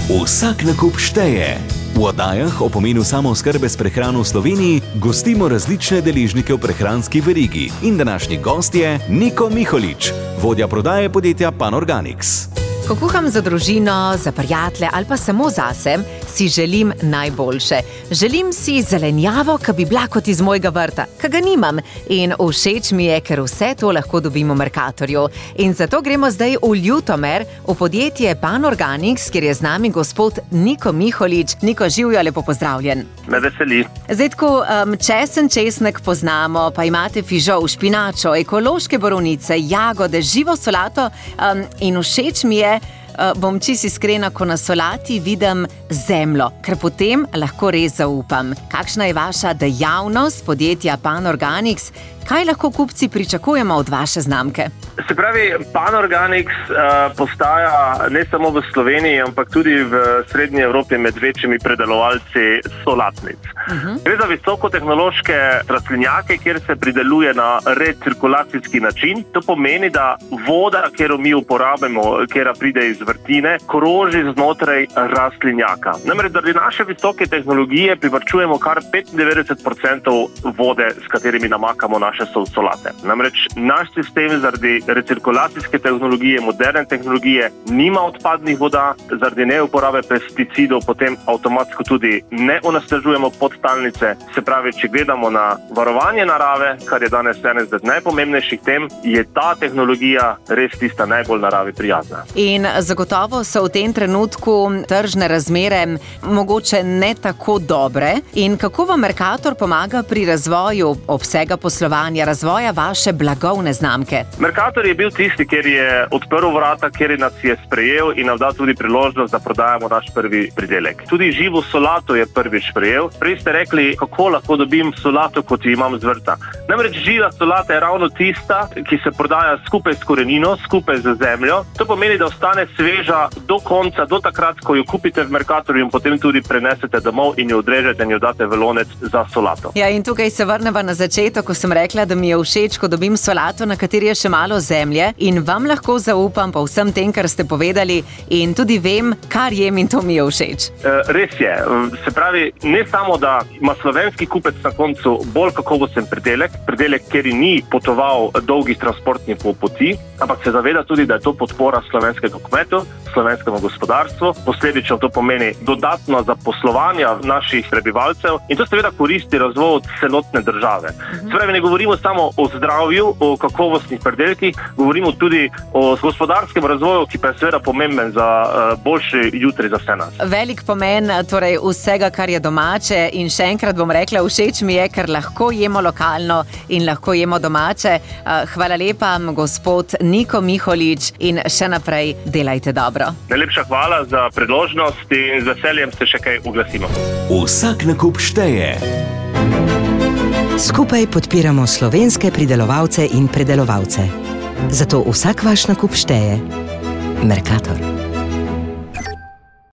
Vsak nakup šteje. V oddajah o pomenu samooskrbe s prehrano v Sloveniji gostimo različne deležnike v prehranski verigi. In današnji gost je Niko Miholič, vodja prodaje podjetja Panorganics. Ko kuham za družino, za prijatelje ali pa samo zase, si želim najboljše. Želim si zelenjavo, ki bi bila kot iz mojega vrta, ki ga nimam. In všeč mi je, ker vse to lahko dobim v Mercatorju. In zato gremo zdaj v Ljutomer, v podjetje Panorganics, kjer je z nami gospod Niko Miholič. Niko, živjo, lepo pozdravljen. Me veseli. Zdaj tako, česen, česnek poznamo, pa imate fižol, špinačo, ekološke borovnice, jagode, živo solato in všeč mi je, bom čisto iskrena, ko na solati vidim zemljo, ker potem lahko res zaupam. Kakšna je vaša dejavnost podjetja Panorganics? Kaj lahko kupci pričakujemo od vaše znamke? Se pravi, Panorganics postaja ne samo v Sloveniji, ampak tudi v Srednji Evropi med večjimi predelovalci solatnic. Gre za visokotehnološke rastlinjake, kjer se prideluje na recirkulacijski način. To pomeni, da voda, katero mi uporabimo, katera pride iz vrtine, kroži znotraj rastlinjaka. Namreč zaradi naše visoke tehnologije privarčujemo kar 95% vode, s katerimi namakamo naše solate. Namreč naš sistem zaradi recirkulacijske tehnologije, moderne tehnologije, nima odpadnih voda, zaradi neuporabe pesticidov potem avtomatsko tudi ne onesnažujemo podtalnice. Se pravi, če gledamo na varovanje narave, kar je danes ena izmed najpomembnejših tem, je ta tehnologija res tista najbolj naravi prijazna. In zagotovo so v tem trenutku tržne razmere mogoče ne tako dobre. In kako vam Mercator pomaga pri razvoju obsega poslovanja, razvoja vaše blagovne znamke? Mercator je bil tisti, kjer je odprl vrata, kjer nas je sprejel in nam dal tudi priložnost, da prodajamo naš prvi pridelek. Tudi živo solato je prvič sprejel. Prej ste rekli, kako lahko dobim solato, kot jo imam z vrta. Namreč živa solata je ravno tista, ki se prodaja skupaj s korenino, skupaj z zemljo. To pomeni, da ostane sveža do konca, do takrat, ko jo kupite v Mercatorju in potem tudi prenesete domov in jo odrežete in jo date v lonec za solato. Ja, in tukaj se vrneva na začetek, ko sem rekla, da mi je všeč, ko dobim solato, na kateri je še malo zemlje, in vam lahko zaupam po vsem tem, kar ste povedali, in tudi vem, kar jem, in to mi je všeč. Res je. Se pravi, ne samo, da ima slovenski kupec na koncu bolj kakovosten pridelek, kjer ni potoval dolgih transportnih poti, ampak se zaveda tudi, da je to podpora slovenskega kmetu, slovenskemu gospodarstvu. Posledično to pomeni dodatno zaposlovanje naših prebivalcev in to seveda koristi razvoju celotne države. Se pravi, ne govorimo samo o zdravju, o kakovostnih pridelkih, govorimo tudi o gospodarskem razvoju, ki pa je seveda pomemben za boljši jutri za vse nas. Velik pomen torej vsega, kar je domače, in še enkrat bom rekla, všeč mi je, ker lahko jemo lokalno in lahko jemo domače. Hvala lepa, gospod Niko Miholič, in še naprej delajte dobro. Najlepša hvala za priložnost in z veseljem se še kaj oglasimo. Vsak nakup šteje. Skupaj podpiramo slovenske pridelovalce in predelovalce. Zato vsak vaš nakup šteje. Mercator.